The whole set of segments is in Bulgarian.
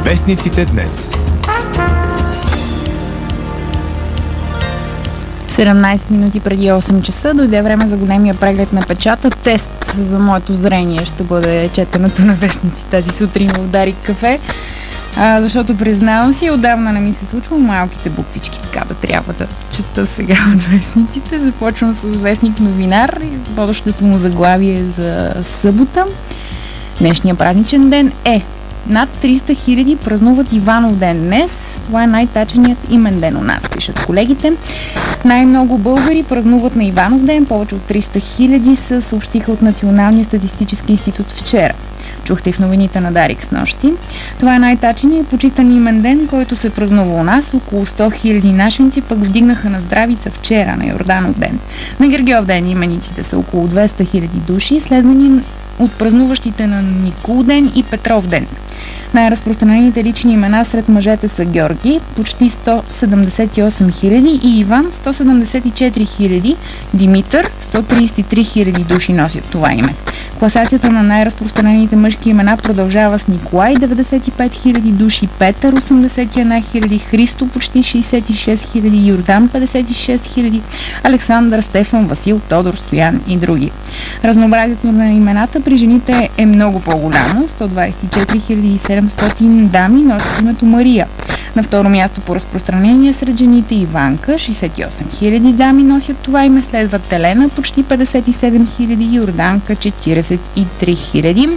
Вестниците днес. 17 минути преди 8 часа дойде време за големия преглед на печата. Тест за моето зрение ще бъде четенето на вестници тази сутрин в Дарик кафе. Защото признавам си, отдавна не ми се случва малките буквички така да трябва да чета сега от вестниците. Започвам с вестник Новинар, водещото му заглавие за събота. Днешния празничен ден е: над 300 хиляди празнуват Иванов ден днес. Това е най-таченият имен ден у нас, пишат колегите. Най-много българи празнуват на Иванов ден. Повече от 300 хиляди се съобщиха от Националния статистически институт вчера. Чухте в новините на Дарик с нощи. Това е най-таченият почитан имен ден, който се празнува у нас. Около 100 хиляди нашенци пък вдигнаха на здравица вчера, на Йорданов ден. На Гергьов ден имениците са около 200 хиляди души, следвани от празнуващите на Никол ден и Петров ден. Най-разпространените лични имена сред мъжете са Георги, почти 178 хиляди, и Иван, 174 хиляди, Димитър, 133 хиляди души носят това име. Класацията на най-разпространените мъжки имена продължава с Николай, 95 хиляди души, Петър, 81 хиляди, Христо, почти 66 хиляди, Йордан, 56 хиляди, Александър, Стефан, Васил, Тодор, Стоян и други. Разнообразието на имената при жените е много по-голямо. 124 700 дами носят името Мария. На второ място по разпространение сред жените Иванка, 68 хиляди дами носят това име, следват Елена, почти 57 хиляди, Йорданка, 43 хиляди.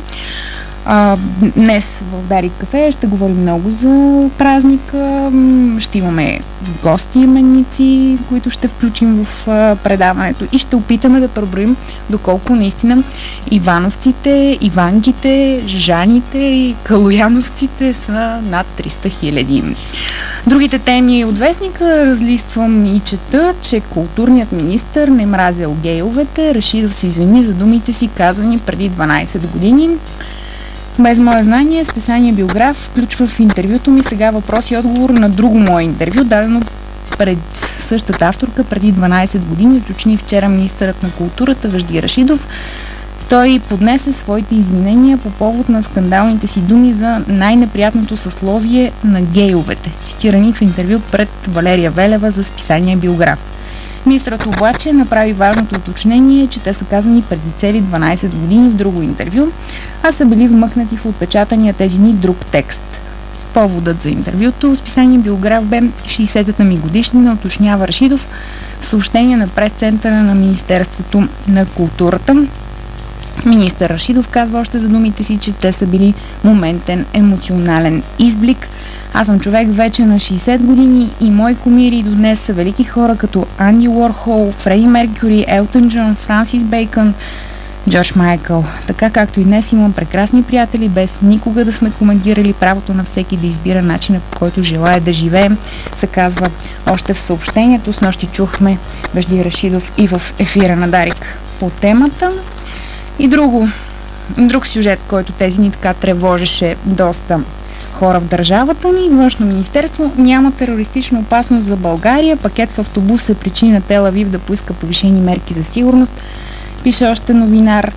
Днес в Дарик кафе ще говорим много за празника. Ще имаме гости именници, които ще включим в предаването, и ще опитаме да преброим доколко наистина ивановците, иванките, жаните и калояновците са над 300 хиляди. Другите теми от вестника разлиствам и чета, че културният министър не мразил гейовете. Рашидов се извини за думите си, казани преди 12 години. Без мое знание, списание Биограф включва в интервюто ми сега въпрос и отговор на друго мое интервю, дадено пред същата авторка преди 12 години, уточни вчера министърът на културата Вежди Рашидов. Той поднесе своите извинения по повод на скандалните си думи за най-неприятното съсловие на гейовете, цитирани в интервю пред Валерия Велева за списание Биограф. Министрът обаче направи важното уточнение, че те са казани преди цели 12 години в друго интервю, а са били вмъкнати в отпечатания тези дни друг текст. Поводът за интервюто списание Биограф бе 60-та ми годишнина, уточнява Рашидов в съобщение на прес-центъра на Министерството на културата. Министър Рашидов казва още за думите си, че те са били моментен емоционален изблик. Аз съм човек вече на 60 години и мои кумири до днес са велики хора като Анди Уорхол, Фреди Меркюри, Елтън Джон, Франсис Бейкън, Джордж Майкъл. Така както и днес имам прекрасни приятели, без никога да сме коментирали правото на всеки да избира начина, по който желая да живеем, се казва още в съобщението. С нощи чухме Вежди Рашидов и в ефира на Дарик по темата. И друг сюжет, който тези дни така тревожеше доста хора в държавата ни. Външно министерство: няма терористична опасност за България. Пакет в автобус е причина на Тел Авив да поиска повишени мерки за сигурност. Пише още Новинар.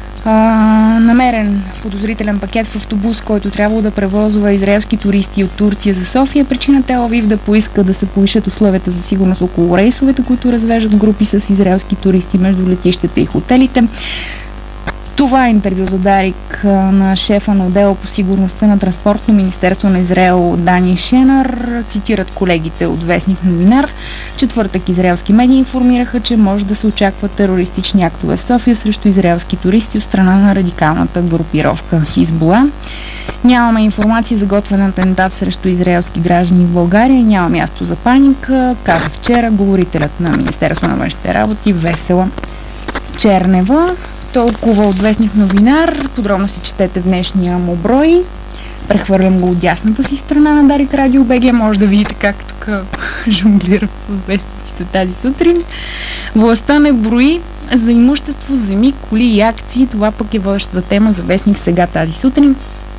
Намерен подозрителен пакет в автобус, който трябвало да превозва израелски туристи от Турция за София. Причина Тел Авив да поиска да се повишат условията за сигурност около рейсовете, които развеждат групи с израелски туристи между летищата и хотелите. Това е интервю за Дарик на шефа на отдела по сигурността на Транспортно министерство на Израел Дани Шенър. Цитират колегите от вестник Новинар. Четвъртък израелски медии информираха, че може да се очакват терористични актове в София срещу израелски туристи от страна на радикалната групировка Хизбула. Нямаме информация за готвен атентат срещу израелски граждани в България. Няма място за паника, каза вчера говорителят на Министерство на външните работи Весела Чернева. Толкова от вестник Новинар. Подробно си четете в днешния му брой. Прехвърлям го от дясната си страна на Дарик Радио БГ. Може да видите как тук жонглирам с вестниците тази сутрин. Властта не брои за имущество, земи, коли и акции. Това пък е водещата тема за вестник сега тази сутрин.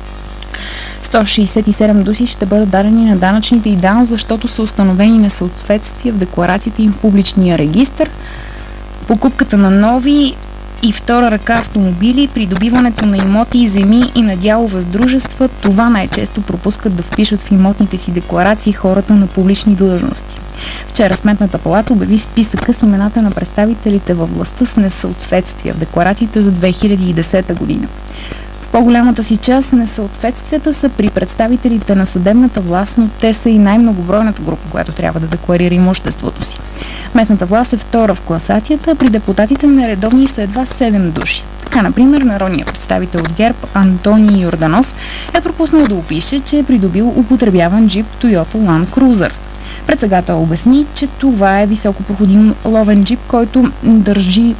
167 души ще бъдат дадени на данъчните и дан, защото са установени несъответствия в декларациите им в публичния регистър. Покупката на нови и втора ръка автомобили, придобиването на имоти и земи и на дялове в дружества, това най-често пропускат да впишат в имотните си декларации хората на публични длъжности. Вчера Сметната палата обяви списъка с имената на представителите във властта с несъответствия в декларациите за 2010 година. В по-голямата си част несъответствията са при представителите на съдебната власт, но те са и най-многобройната група, която трябва да декларира имуществото си. Местната власт е втора в класацията, а при депутатите нередовни са едва 7 души. Така, например, народният представител от ГЕРБ Антоний Йорданов е пропуснал да опише, че е придобил употребяван джип Toyota Land Cruiser. Председател обясни, че това е високопроходим ловен джип, който държи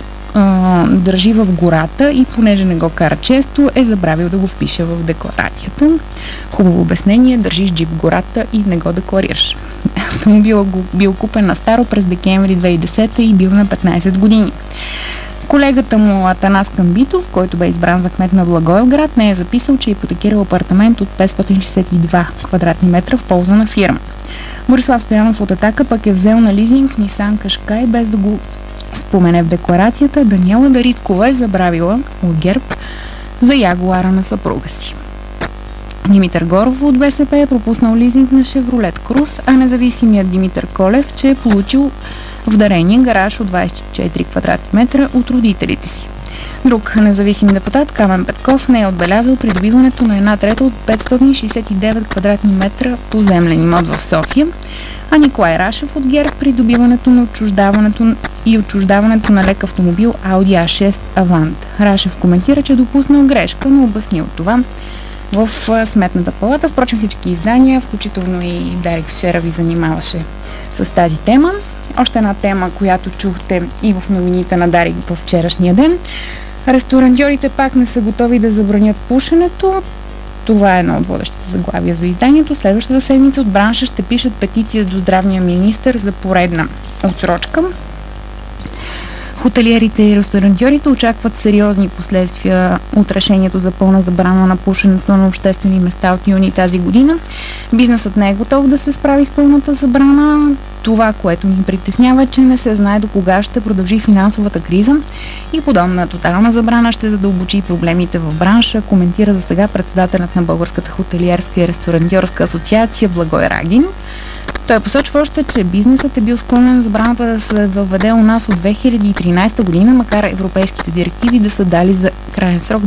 в гората и понеже не го кара често, е забравил да го впише в декларацията. Хубаво обяснение, държиш джип в гората и не го декларираш. Автомобилът бил купен на старо през декември 2010 и бил на 15 години. Колегата му Атанас Камбитов, който бе избран за кмет на Благоевград, не е записал, че е ипотекирал апартамент от 562 квадратни метра в полза на фирма. Борислав Стоянов от Атака пък е взел на лизинг Нисан Кашкай без да го спомене в декларацията. Даниела Дариткова е забравила от ГЕРБ за ягуара на съпруга си. Димитър Горов от БСП е пропуснал лизинг на Шевролет Круз, а независимият Димитър Колев, че е получил в дарение гараж от 24 квадратни метра от родителите си. Друг независим депутат, Камен Петков, не е отбелязал придобиването на 1/3 от 569 квадратни метра поземлен имот в София, а Николай Рашев от ГЕРБ придобиването на отчуждаването на лек автомобил Audi A6 Avant. Рашев коментира, че допуснал грешка, но обяснил това в Сметната палата. Впрочем, всички издания, включително и Дарик вчера ви занимаваше с тази тема. Още една тема, която чухте и в новините на Дарик във вчерашния ден. Ресторантьорите пак не са готови да забранят пушенето. Това е едно от водещите заглавия за изданието. Следващата седмица от бранша ще пишат петиция до здравния министър за поредна отсрочка. Хотелиерите и ресторантьорите очакват сериозни последствия от решението за пълна забрана на пушенето на обществени места от юни тази година. Бизнесът не е готов да се справи с пълната забрана. Това, което ни притеснява, е, че не се знае до кога ще продължи финансовата криза и подобна тотална забрана ще задълбочи проблемите в бранша, коментира за сега председателят на Българската хотелиерска и ресторантьорска асоциация Благой Рагин. Той посочва още, че бизнесът е бил склонен забраната да се въведе у нас от 2013 година, макар европейските директиви да са дали за крайен срок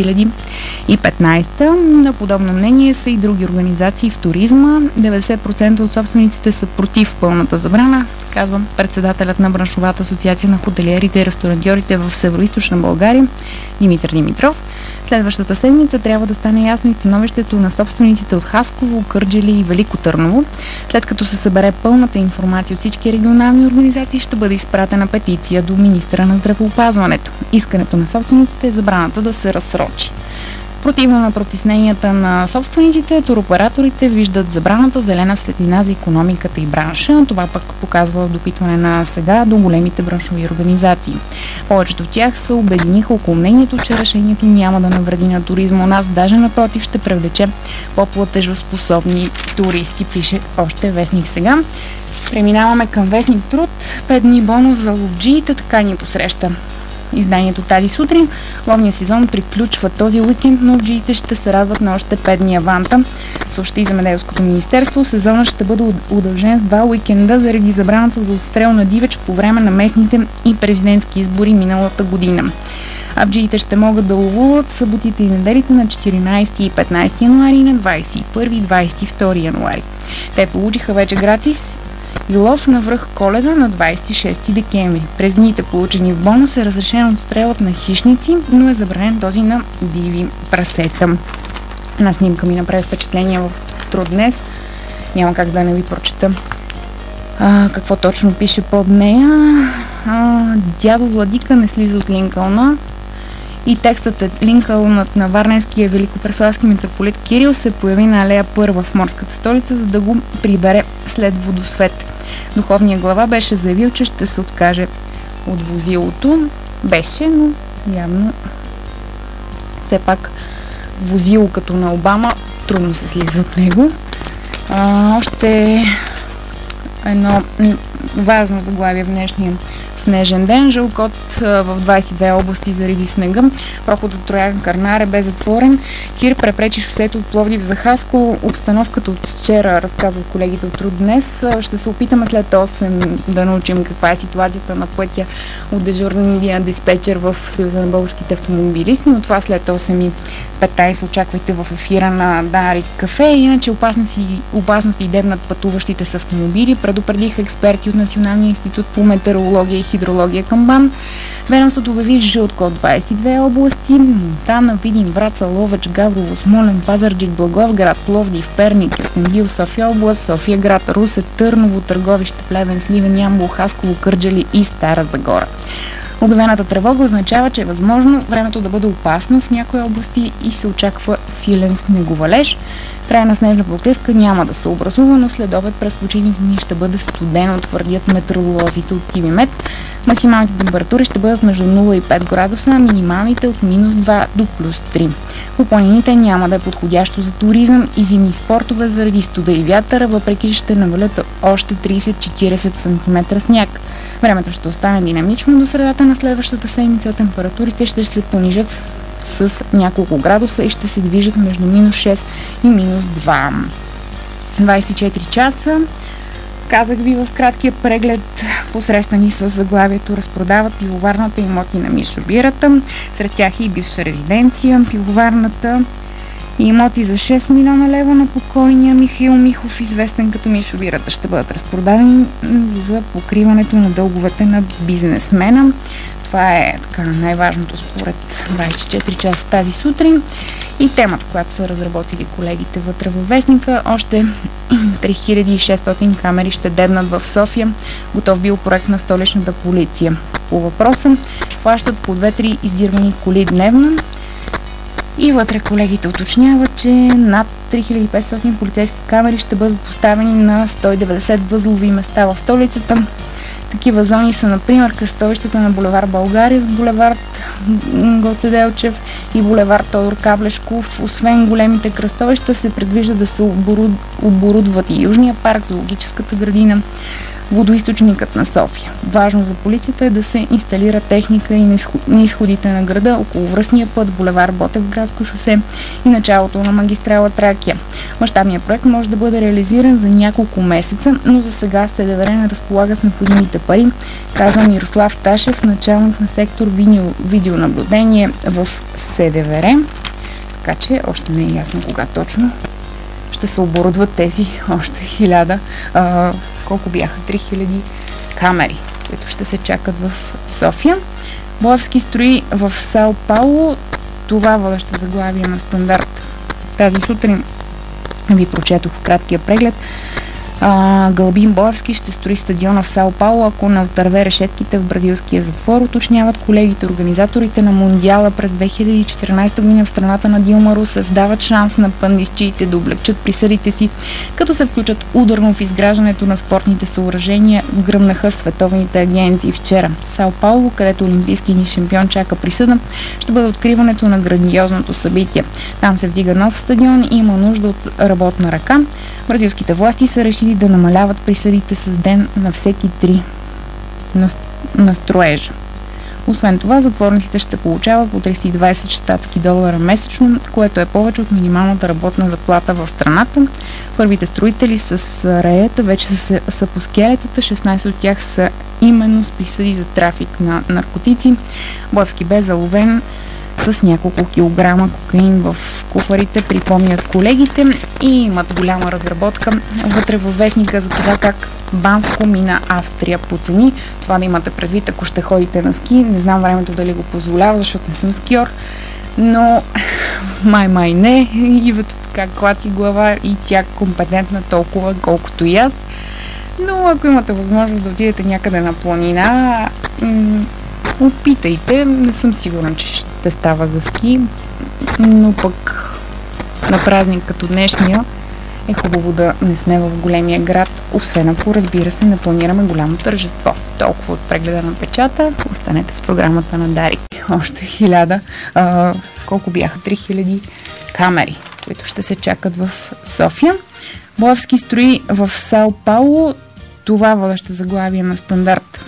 2015. На подобно мнение са и други организации в туризма. 90% от собствениците са против пълната забрана, казва председателят на браншовата асоциация на хотелиерите и ресторантьорите в Североизточна България Димитър Димитров. Следващата седмица трябва да стане ясно и становището на собствениците от Хасково, Кърджали и Велико Търново. След като се събере пълната информация от всички регионални организации, ще бъде изпратена петиция до министъра на здравеопазването. Искането на собствениците е забраната да се разсрочи. Противно на притесненията на собствениците, туроператорите виждат забраната зелена светлина за икономиката и бранша. Това пък показва допитване на сега до големите браншови организации. Повечето от тях се обединиха около мнението, че решението няма да навреди на туризма у нас, даже напротив ще привлече по-платежоспособни туристи, пише още вестник сега. Преминаваме към вестник Труд. 5 дни бонус за ловджиите, така ни посреща изданието тази сутрин. Ловният сезон приключва този уикенд, но ловджиите ще се радват на още 5 дни аванта. Съобщи Земеделското министерство. Сезонът ще бъде удължен с 2 уикенда заради забраната за отстрел на дивеч по време на местните и президентски избори миналата година. Авджиите ще могат да ловуват съботите и неделите на 14 и 15 януари и на 21 и 22 януари. Те получиха вече гратис и лов на връх Коледа на 26 декември. През дните, получени в бонус, е разрешен отстрелът на хищници, но е забранен този на диви прасета. На снимка ми направи впечатление в Труд днес. Няма как да не ви прочета какво точно пише под нея. Дядо Владика не слиза от Линкълна. И текстът е: Линкълнът на варненския великопреславски митрополит Кирил се появи на алея Първа в морската столица, за да го прибере след водосвет. Духовният глава беше заявил, че ще се откаже от возилото. Беше, но явно все пак возило като на Обама трудно се слиза от него. Още едно важно заглавие в днешния снежен ден. Жълт код в 22 области заради снега. Проходът Троян Кърнаре бе затворен. Кир препречи шосето от Пловдив за Хасково. Обстановката от вчера, разказват колегите от Труд днес. Ще се опитаме след 8 да научим каква е ситуацията на пътя от дежурния диспетчер в Съюза на българските автомобилисти, но това след 8:15 очаквайте в ефира на Дарик Кафе. Иначе опасности дебнат пътуващите с автомобили, предупредиха експерти от Националния институт по метеорология и хидрология към БАН. Ведомството обяви жълт код 22 области: Монтана, Видин, Враца, Ловеч, Габрово, Смолян, Пазарджик, Благоевград, Пловдив, Перник, Кюстендил, София област, София град, Русе, Търново, Търговище, Плевен, Сливен, Ямбол, Хасково, Кърджали и Стара Загора. Обявената тревога означава, че е възможно времето да бъде опасно в някои области и се очаква силен снеговалеж. Трайна снежна покривка няма да се образува, но след обед през почивните дни ще бъде студено, твърдят метеоролозите от ТВМет. Максималните температури ще бъдат между 0 и 5 градуса, а минималните от -2 до +3. По планините няма да е подходящо за туризъм и зимни спортове заради студа и вятъра, въпреки че ще навалят още 30-40 см сняг. Времето ще остане динамично до средата на следващата седмица. Температурите ще се понижат с няколко градуса и ще се движат между -6 и -2. 24 часа. Казах ви в краткия преглед, посрещани с заглавието "Разпродават пивоварната имоти на Мишо Бирата". Сред тях е и бивша резиденция. Пивоварната и имоти за 6 милиона лева на покойния Михаил Михов, известен като Мишо Бирата, ще бъдат разпродадени за покриването на дълговете на бизнесмена. Това е така най-важното според 24 часа тази сутрин. И темата, която са разработили колегите вътре във вестника: още 3600 камери ще дебнат в София. Готов бил проект на столичната полиция. По въпроса хващат по 2-3 издирвани коли дневно. И вътре колегите уточняват, че над 3500 полицейски камери ще бъдат поставени на 190 възлови места в столицата. Такива зони са, например, кръстовищата на булевар България с булевард Гоце Делчев и булевард Тодор Каблешков. Освен големите кръстовища се предвижда да се оборудват и Южния парк, зоологическата градина, водоизточникът на София. Важно за полицията е да се инсталира техника и на изходите на града, околовръстния път, булевар Ботевградско шосе и началото на магистрала Тракия. Мащабният проект може да бъде реализиран за няколко месеца, но за сега СДВР не разполага с необходимите пари, казва Мирослав Ташев, началник на сектор видеонаблюдение в СДВР. Така че още не е ясно кога точно ще се оборудват тези още 1000, колко бяха? 3000 камери, които ще се чакат в София. Боевски строи в Сао Пауло. Това водещо заглавие на Стандарт тази сутрин ви прочетох в краткия преглед. Гълбин Боевски ще строи стадиона в Сао Пауло, ако не отърве решетките в бразилския затвор, уточняват колегите. Организаторите на Мондиала през 2014 година в страната на Дилма Русев дават шанс на пандисчиите да облегчат присъдите си, като се включат ударно в изграждането на спортните съоръжения, гръмнаха световните агенции вчера. Сао Пауло, където олимпийски ни шампион чака присъда, ще бъде откриването на грандиозното събитие. Там се вдига нов стадион и има нужда от работна ръка. Бразилските власти са решили да намаляват присъдите с ден на всеки 3 на строежа. Освен това, затворниците ще получават по $320 щатски месечно, което е повече от минималната работна заплата в страната. Първите строители с раета вече са по скелетата, 16 от тях са именно с присъди за трафик на наркотици. Боевски бе заловен с няколко килограма кокаин в куфарите, припомнят колегите, и имат голяма разработка вътре във вестника за това как Банско мина Австрия по цени. Това да имате предвид, ако ще ходите на ски. Не знам времето дали го позволява, защото не съм скиор, но май не. Ивето така клати глава и тя компетентна толкова, колкото и аз. Но ако имате възможност да отидете някъде на планина, опитайте. Не съм сигурен, че ще става за ски, но пък на празник като днешния е хубаво да не сме в големия град, освен ако, разбира се, не планираме голямо тържество. Толкова от прегледа на печата. Останете с програмата на Дарик. Още 1000, колко бяха? 3000 камери, които ще се чакат в София. Боевски строи в Сао Пауло. Това водещо заглавие на Стандарт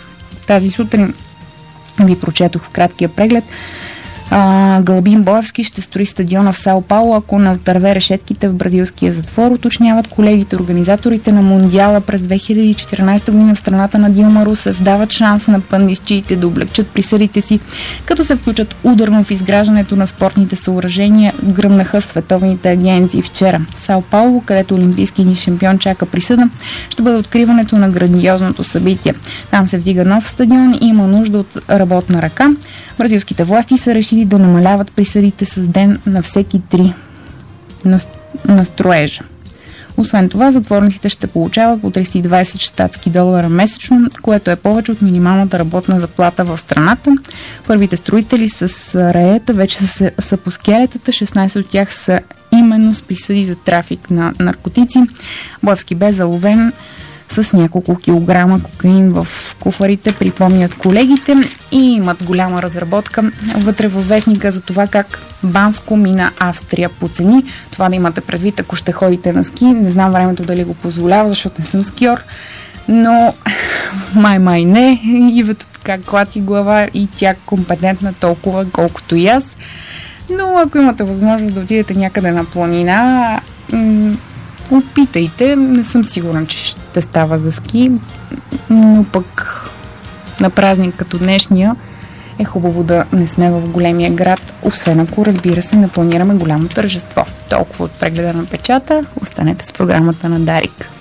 Тази сутрин ви прочетох в краткия преглед. Гълъбин Боевски ще строи стадиона в Сао Пауло, ако не отърве решетките в бразилския затвор, уточняват колегите. Организаторите на Мондиала през 2014 година в страната на Дилма Русев дават шанс на пандисчиите да облегчат присъдите си, като се включат ударно в изграждането на спортните съоръжения, гръмнаха световните агенции. Вчера Сао Пауло, където олимпийски шампион чака присъда, ще бъде откриването на грандиозното събитие. Там се вдига нов стадион и има нужда от работна ръка. Бразилските власти са решили да намаляват присъдите с ден на всеки 3 на строежа. Освен това, затворниците ще получават по 320 щатски долара месечно, което е повече от минималната работна заплата в страната. Първите строители с раета вече са по скелетата, 16 от тях са именно с присъди за трафик на наркотици. Боевски бе заловен с няколко килограма кокаин в куфарите, припомнят колегите, и имат голяма разработка вътре във вестника за това как Банско мина Австрия по цени. Това да имате предвид, ако ще ходите на ски. Не знам времето дали го позволява, защото не съм скиор, но май не. Ивето така клати глава и тя компетентна толкова, колкото и аз. Но ако имате възможност да отидете някъде на планина, опитайте. Не съм сигурна, че ще става за ски, но пък на празник като днешния е хубаво да не сме в големия град, освен ако, разбира се, не планираме голямо тържество. Толкова от прегледа на печата. Останете с програмата на Дарик.